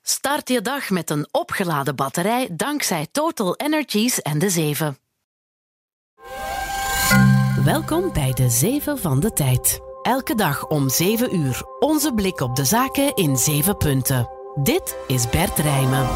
Start je dag met een opgeladen batterij dankzij Total Energies en de 7. Welkom bij de 7 van de tijd. Elke dag om 7 uur. Onze blik op de zaken in 7 punten. Dit is Bert Rijmen.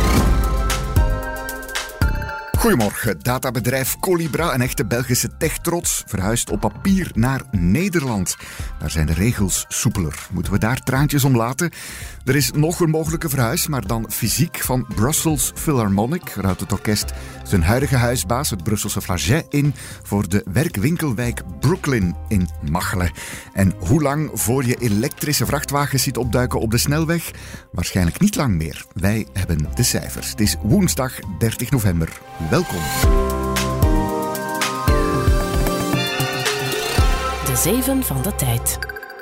Goedemorgen. Databedrijf Colibra, een echte Belgische techtrots, verhuist op papier naar Nederland. Daar zijn de regels soepeler. Moeten we daar traantjes om laten? Er is nog een mogelijke verhuis, maar dan fysiek van Brussels Philharmonic. Ruilt het orkest zijn huidige huisbaas, het Brusselse Flagey, in voor de werkwinkelwijk Brooklyn in Machelen. En hoe lang voor je elektrische vrachtwagens ziet opduiken op de snelweg? Waarschijnlijk niet lang meer. Wij hebben de cijfers. Het is woensdag 30 november. Welkom. De 7 van de tijd.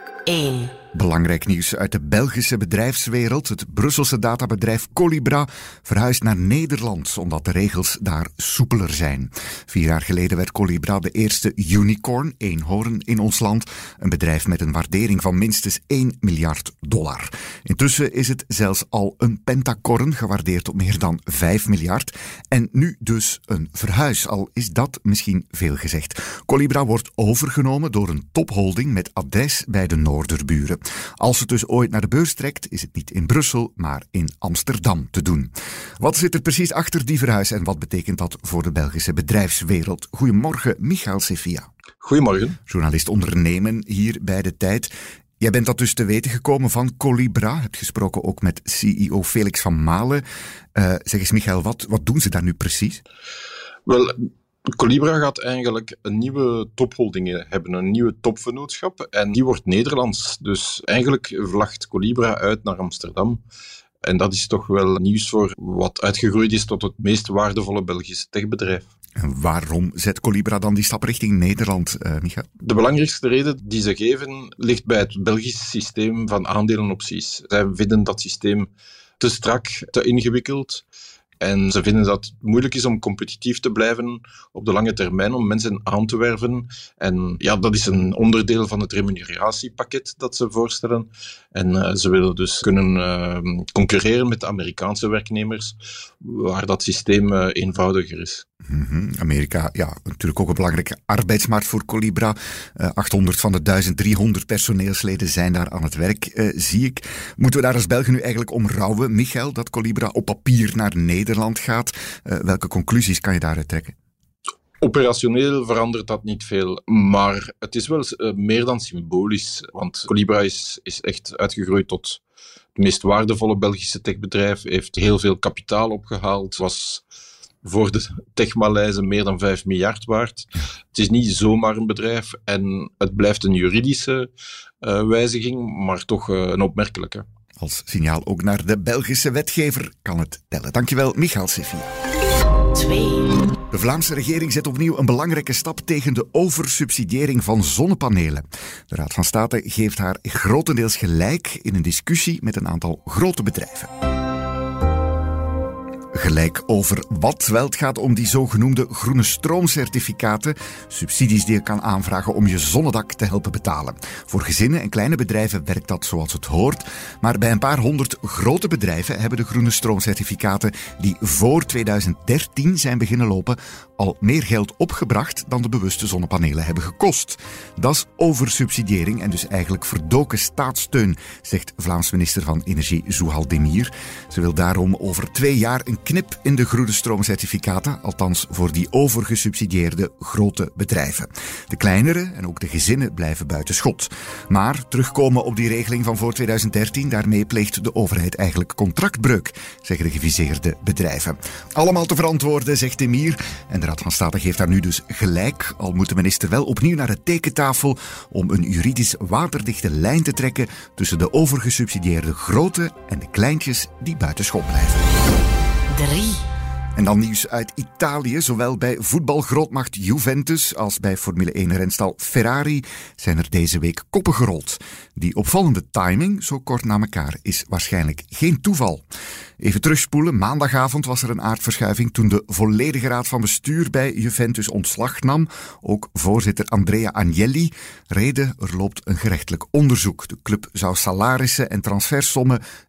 1. Belangrijk nieuws uit de Belgische bedrijfswereld. Het Brusselse databedrijf Colibra verhuist naar Nederland, omdat de regels daar soepeler zijn. 4 jaar geleden werd Colibra de eerste unicorn, eenhoorn, in ons land. Een bedrijf met een waardering van minstens $1 miljard. Intussen is het zelfs al een pentacorn, gewaardeerd op meer dan 5 miljard. En nu dus een verhuis, al is dat misschien veel gezegd. Colibra wordt overgenomen door een topholding met adres bij de Noorderburen. Als het dus ooit naar de beurs trekt, is het niet in Brussel, maar in Amsterdam te doen. Wat zit er precies achter die verhuis en wat betekent dat voor de Belgische bedrijfswereld? Goedemorgen, Michael Sefia. Goedemorgen. Journalist ondernemen hier bij De Tijd. Jij bent dat dus te weten gekomen van Colibra. Hebt gesproken ook met CEO Felix van Malen. Zeg eens, Michael, wat doen ze daar nu precies? Wel, Colibra gaat eigenlijk een nieuwe topholding hebben, een nieuwe topvennootschap. En die wordt Nederlands. Dus eigenlijk vlagt Colibra uit naar Amsterdam. En dat is toch wel nieuws voor wat uitgegroeid is tot het meest waardevolle Belgische techbedrijf. En waarom zet Colibra dan die stap richting Nederland, Michael? De belangrijkste reden die ze geven ligt bij het Belgische systeem van aandelenopties. Zij vinden dat systeem te strak, te ingewikkeld. En ze vinden dat het moeilijk is om competitief te blijven op de lange termijn, om mensen aan te werven. En ja, dat is een onderdeel van het remuneratiepakket dat ze voorstellen. En ze willen dus kunnen concurreren met de Amerikaanse werknemers, waar dat systeem eenvoudiger is. Amerika, ja, natuurlijk ook een belangrijke arbeidsmarkt voor Colibra. 800 van de 1300 personeelsleden zijn daar aan het werk, zie ik. Moeten we daar als Belgen nu eigenlijk om rouwen, Michael, dat Colibra op papier naar Nederland gaat? Welke conclusies kan je daaruit trekken? Operationeel verandert dat niet veel, maar het is wel meer dan symbolisch. Want Colibra is echt uitgegroeid tot het meest waardevolle Belgische techbedrijf, heeft heel veel kapitaal opgehaald, was voor de techmaleizen meer dan 5 miljard waard. Het is niet zomaar een bedrijf en het blijft een juridische wijziging, maar toch een opmerkelijke. Als signaal ook naar de Belgische wetgever kan het tellen. Dankjewel, Michael Sefia. 2. De Vlaamse regering zet opnieuw een belangrijke stap tegen de oversubsidiëring van zonnepanelen. De Raad van State geeft haar grotendeels gelijk in een discussie met een aantal grote bedrijven. Gelijk over wat? Wel, het gaat om die zogenoemde groene stroomcertificaten. Subsidies die je kan aanvragen om je zonnedak te helpen betalen. Voor gezinnen en kleine bedrijven werkt dat zoals het hoort. Maar bij een paar honderd grote bedrijven hebben de groene stroomcertificaten die voor 2013 zijn beginnen lopen al meer geld opgebracht dan de bewuste zonnepanelen hebben gekost. Dat is oversubsidiëring en dus eigenlijk verdoken staatssteun, zegt Vlaams minister van Energie Zouhal Demir. Ze wil daarom over 2 jaar een knip in de groene stroomcertificaten, althans voor die overgesubsidieerde grote bedrijven. De kleinere en ook de gezinnen blijven buiten schot. Maar terugkomen op die regeling van voor 2013, daarmee pleegt de overheid eigenlijk contractbreuk, zeggen de geviseerde bedrijven. Allemaal te verantwoorden, zegt Demir. En de Raad van State geeft daar nu dus gelijk, al moet de minister wel opnieuw naar de tekentafel om een juridisch waterdichte lijn te trekken tussen de overgesubsidieerde grote en de kleintjes die buiten schot blijven. 3. En dan nieuws uit Italië. Zowel bij voetbalgrootmacht Juventus als bij Formule 1-renstal Ferrari zijn er deze week koppen gerold. Die opvallende timing, zo kort na elkaar, is waarschijnlijk geen toeval. Even terugspoelen. Maandagavond was er een aardverschuiving toen de volledige raad van bestuur bij Juventus ontslag nam. Ook voorzitter Andrea Agnelli. Reden, er loopt een gerechtelijk onderzoek. De club zou salarissen en transfersommen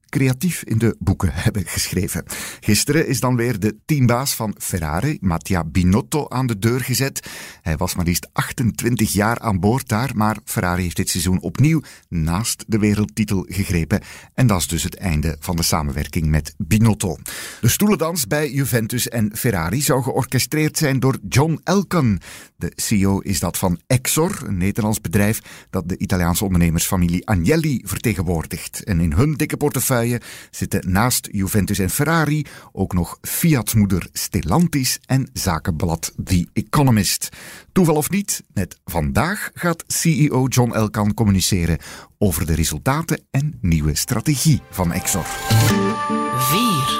creatief in de boeken hebben geschreven. Gisteren is dan weer de teambaas van Ferrari, Mattia Binotto, aan de deur gezet. Hij was maar liefst 28 jaar aan boord daar, maar Ferrari heeft dit seizoen opnieuw naast de wereldtitel gegrepen. En dat is dus het einde van de samenwerking met Binotto. De stoelendans bij Juventus en Ferrari zou georchestreerd zijn door John Elkann. De CEO is dat van Exor, een Nederlands bedrijf dat de Italiaanse ondernemersfamilie Agnelli vertegenwoordigt. En in hun dikke portefeuille zitten naast Juventus en Ferrari ook nog Fiat-moeder Stellantis en zakenblad The Economist. Toeval of niet, net vandaag gaat CEO John Elkann communiceren over de resultaten en nieuwe strategie van Exor. 4.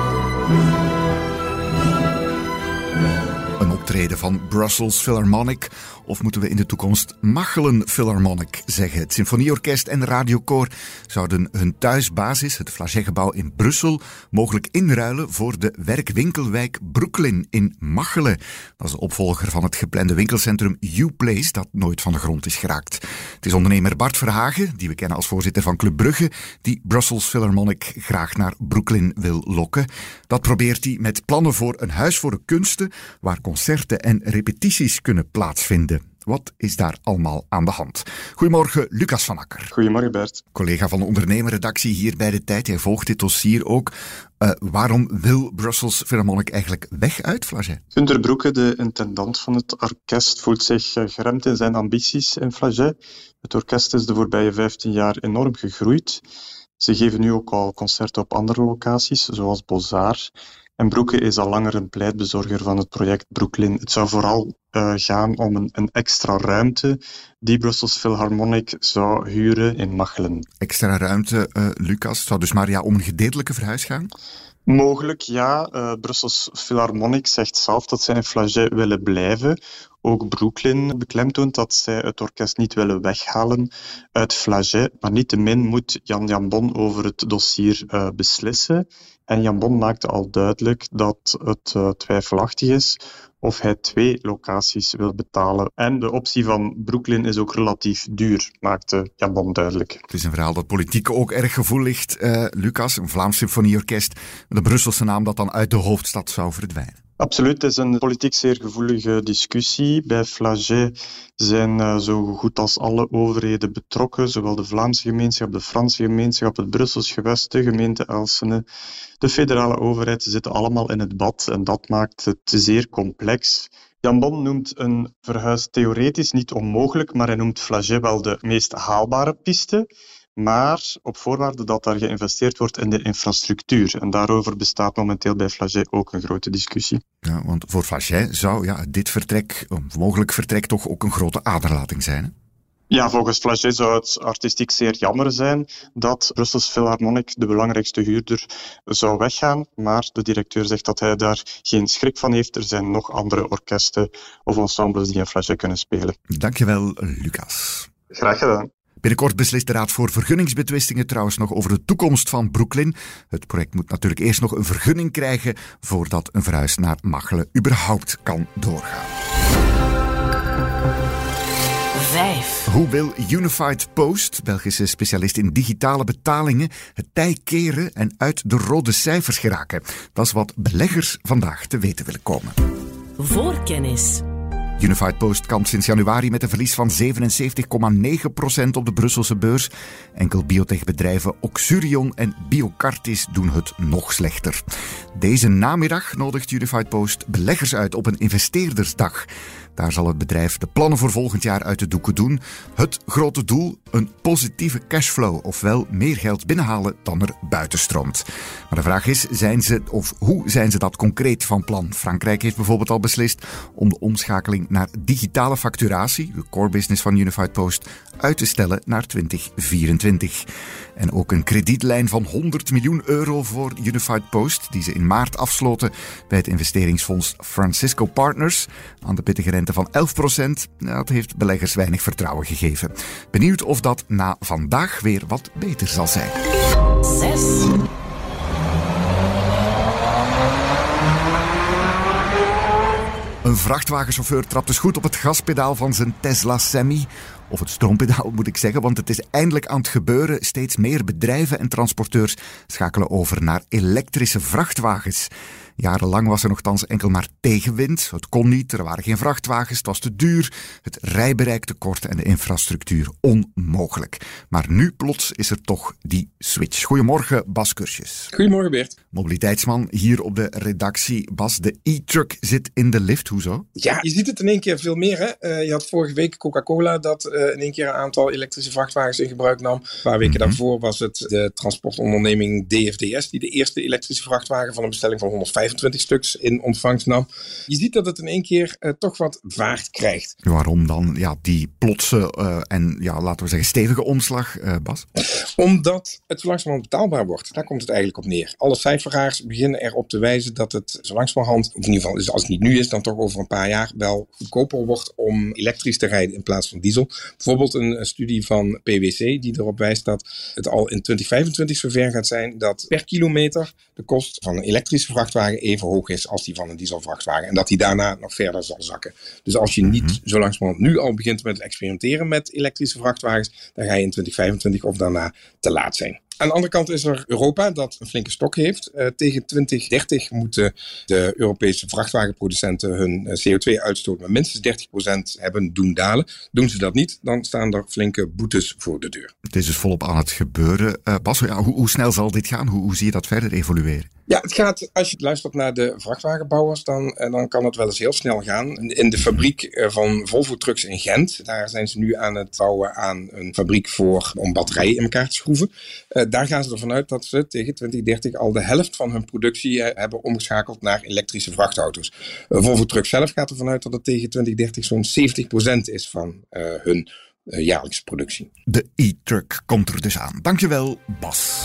Een optreden van Brussels Philharmonic, of moeten we in de toekomst Machelen Philharmonic zeggen. Het Symfonieorkest en Radiokoor zouden hun thuisbasis, het Flagey-gebouw in Brussel, mogelijk inruilen voor de werkwinkelwijk Brooklyn in Machelen. Dat is de opvolger van het geplande winkelcentrum U-Place, dat nooit van de grond is geraakt. Het is ondernemer Bart Verhagen, die we kennen als voorzitter van Club Brugge, die Brussels Philharmonic graag naar Brooklyn wil lokken. Dat probeert hij met plannen voor een huis voor de kunsten, waar concerten en repetities kunnen plaatsvinden. Wat is daar allemaal aan de hand? Goedemorgen, Lucas van Akker. Goedemorgen, Bert. Collega van de ondernemerredactie hier bij De Tijd. Jij volgt dit dossier ook. Waarom wil Brussels Philharmonic eigenlijk weg uit Flagey? Gunther Broeke, de intendant van het orkest, voelt zich geremd in zijn ambities in Flagey. Het orkest is de voorbije 15 jaar enorm gegroeid. Ze geven nu ook al concerten op andere locaties, zoals Beaux-Arts. En Broeke is al langer een pleitbezorger van het project Brooklyn. Het zou vooral gaan om een extra ruimte die Brussels Philharmonic zou huren in Machelen. Extra ruimte, Lucas. Het zou dus maar om een gedeeltelijke verhuis gaan? Mogelijk, ja. Brussels Philharmonic zegt zelf dat zij in Flagey willen blijven. Ook Brooklyn beklemtoont dat zij het orkest niet willen weghalen uit Flagey. Maar niettemin moet Jan Jambon over het dossier beslissen. En Jambon maakte al duidelijk dat het twijfelachtig is of hij 2 locaties wil betalen. En de optie van Brooklyn is ook relatief duur, maakte Jambon duidelijk. Het is een verhaal dat politiek ook erg gevoel ligt, Lucas. Een Vlaams symfonieorkest met een Brusselse naam dat dan uit de hoofdstad zou verdwijnen. Absoluut, het is een politiek zeer gevoelige discussie. Bij Flagey zijn zo goed als alle overheden betrokken, zowel de Vlaamse gemeenschap, de Franse gemeenschap, het Brussels gewest, de gemeente Elsene, de federale overheid. Ze zitten allemaal in het bad en dat maakt het zeer complex. Jambon noemt een verhuis theoretisch niet onmogelijk, maar hij noemt Flagey wel de meest haalbare piste. Maar op voorwaarde dat daar geïnvesteerd wordt in de infrastructuur. En daarover bestaat momenteel bij Flagey ook een grote discussie. Ja, want voor Flagey zou dit vertrek, mogelijk vertrek, toch ook een grote aderlating zijn, hè? Ja, volgens Flagey zou het artistiek zeer jammer zijn dat Brussels Philharmonic, de belangrijkste huurder, zou weggaan. Maar de directeur zegt dat hij daar geen schrik van heeft. Er zijn nog andere orkesten of ensembles die in Flagey kunnen spelen. Dankjewel, Lucas. Graag gedaan. Binnenkort beslist de Raad voor Vergunningsbetwistingen trouwens nog over de toekomst van Brooklyn. Het project moet natuurlijk eerst nog een vergunning krijgen voordat een verhuis naar Machelen überhaupt kan doorgaan. 5. Hoe wil Unified Post, Belgische specialist in digitale betalingen, het tij keren en uit de rode cijfers geraken? Dat is wat beleggers vandaag te weten willen komen. Voorkennis. Unified Post kampt sinds januari met een verlies van 77,9% op de Brusselse beurs. Enkel biotechbedrijven Oxurion en Biocartis doen het nog slechter. Deze namiddag nodigt Unified Post beleggers uit op een investeerdersdag. Daar zal het bedrijf de plannen voor volgend jaar uit de doeken doen. Het grote doel, een positieve cashflow, ofwel meer geld binnenhalen dan er buiten stroomt. Maar de vraag is, hoe zijn ze dat concreet van plan? Frankrijk heeft bijvoorbeeld al beslist om de omschakeling naar digitale facturatie, de core business van Unified Post, uit te stellen naar 2024. En ook een kredietlijn van €100 miljoen voor Unified Post, die ze in maart afsloten bij het investeringsfonds Francisco Partners, aan de pittige rente van 11%. Dat heeft beleggers weinig vertrouwen gegeven. Benieuwd of dat na vandaag weer wat beter zal zijn. 6. Een vrachtwagenchauffeur trapt dus goed op het gaspedaal van zijn Tesla Semi. Of het stroompedaal moet ik zeggen, want het is eindelijk aan het gebeuren. Steeds meer bedrijven en transporteurs schakelen over naar elektrische vrachtwagens. Jarenlang was er nogthans enkel maar tegenwind. Het kon niet, er waren geen vrachtwagens, het was te duur. Het rijbereik te kort en de infrastructuur onmogelijk. Maar nu plots is er toch die switch. Goedemorgen, Bas Curtjes. Goedemorgen, Bert. Mobiliteitsman hier op de redactie. Bas, de e-truck zit in de lift. Hoezo? Ja, je ziet het in één keer veel meer. Hè? Je had vorige week Coca-Cola dat in één keer een aantal elektrische vrachtwagens in gebruik nam. Een paar weken daarvoor was het de transportonderneming DFDS die de eerste elektrische vrachtwagen van een bestelling van 125 stuks in ontvangst nam. Je ziet dat het in één keer toch wat vaart krijgt. Waarom dan? Ja, die plotse en laten we zeggen stevige omslag, Bas? Omdat het zo langzamerhand betaalbaar wordt. Daar komt het eigenlijk op neer. Alle cijferaars beginnen erop te wijzen dat het zo langzamerhand, of in ieder geval als het niet nu is, dan toch over een paar jaar wel goedkoper wordt om elektrisch te rijden in plaats van diesel. Bijvoorbeeld een studie van PwC die erop wijst dat het al in 2025 zover gaat zijn dat per kilometer de kost van een elektrische vrachtwagen even hoog is als die van een dieselvrachtwagen. En dat die daarna nog verder zal zakken. Dus als je niet zo langzamerhand nu al begint met het experimenteren met elektrische vrachtwagens, dan ga je in 2025 of daarna te laat zijn. Aan de andere kant is er Europa dat een flinke stok heeft. Tegen 2030 moeten de Europese vrachtwagenproducenten hun CO2-uitstoot met minstens 30% hebben doen dalen. Doen ze dat niet, dan staan er flinke boetes voor de deur. Het is dus volop aan het gebeuren. Bas, hoe snel zal dit gaan? Hoe zie je dat verder evolueren? Ja, het gaat, als je luistert naar de vrachtwagenbouwers, dan kan het wel eens heel snel gaan. In de fabriek van Volvo Trucks in Gent, daar zijn ze nu aan het bouwen aan een fabriek om batterijen in elkaar te schroeven. Daar gaan ze ervan uit dat ze tegen 2030 al de helft van hun productie hebben omgeschakeld naar elektrische vrachtauto's. Volvo Trucks zelf gaat ervan uit dat het tegen 2030 zo'n 70% is van hun jaarlijkse productie. De e-truck komt er dus aan. Dankjewel, Bas.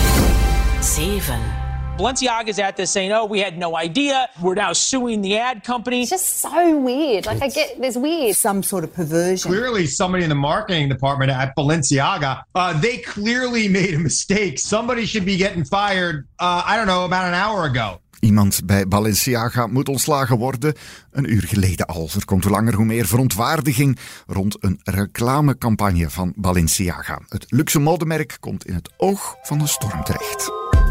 7. Balenciaga's at this saying, oh, we had no idea. We're now suing the ad company. It's just so weird. Like, I get, there's weird. Some sort of perversion. Clearly, somebody in the marketing department at Balenciaga, they clearly made a mistake. Somebody should be getting fired, about an hour ago. Iemand bij Balenciaga moet ontslagen worden. Een uur geleden al. Er komt hoe langer hoe meer verontwaardiging rond een reclamecampagne van Balenciaga. Het luxe modemerk komt in het oog van de storm terecht.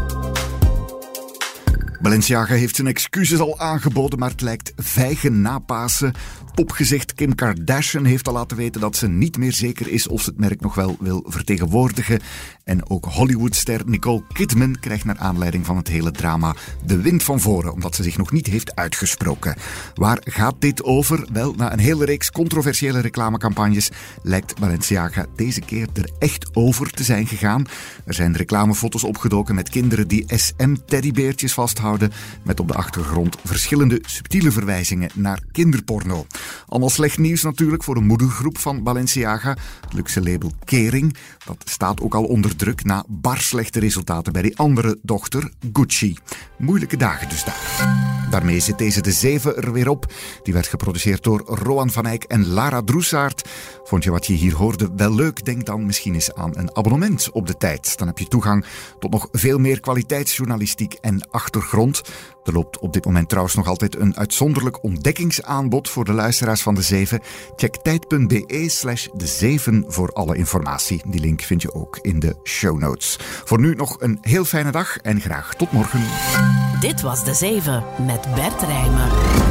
Balenciaga heeft zijn excuses al aangeboden, maar het lijkt vijgen na Pasen. Popgezicht Kim Kardashian heeft al laten weten dat ze niet meer zeker is of ze het merk nog wel wil vertegenwoordigen. En ook Hollywoodster Nicole Kidman krijgt naar aanleiding van het hele drama de wind van voren, omdat ze zich nog niet heeft uitgesproken. Waar gaat dit over? Wel, na een hele reeks controversiële reclamecampagnes lijkt Balenciaga deze keer er echt over te zijn gegaan. Er zijn reclamefoto's opgedoken met kinderen die SM-teddybeertjes vasthouden, met op de achtergrond verschillende subtiele verwijzingen naar kinderporno. Allemaal slecht nieuws natuurlijk voor de moedergroep van Balenciaga. Het luxe label Kering, dat staat ook al onder druk na bar slechte resultaten bij die andere dochter, Gucci. Moeilijke dagen dus daar. Daarmee zit deze de 7 er weer op. Die werd geproduceerd door Roan van Eyck en Lara Droesaert. Vond je wat je hier hoorde wel leuk? Denk dan misschien eens aan een abonnement op De Tijd. Dan heb je toegang tot nog veel meer kwaliteitsjournalistiek en achtergrond. Er loopt op dit moment trouwens nog altijd een uitzonderlijk ontdekkingsaanbod voor de luisteraars van De 7. Check tijd.be/de7 voor alle informatie. Die link vind je ook in de show notes. Voor nu nog een heel fijne dag en graag tot morgen. Dit was De 7 met Bert Rijmen.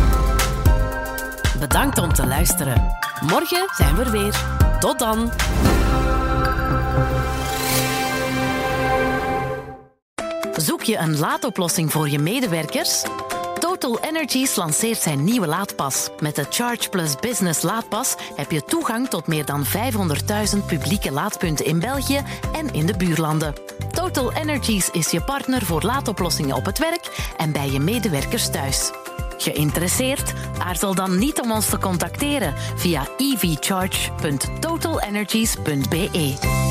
Bedankt om te luisteren. Morgen zijn we er weer. Tot dan. Zoek je een laadoplossing voor je medewerkers? Total Energies lanceert zijn nieuwe laadpas. Met de Charge Plus Business laadpas heb je toegang tot meer dan 500.000 publieke laadpunten in België en in de buurlanden. Total Energies is je partner voor laadoplossingen op het werk en bij je medewerkers thuis. Geïnteresseerd? Aarzel dan niet om ons te contacteren via evcharge.totalenergies.be.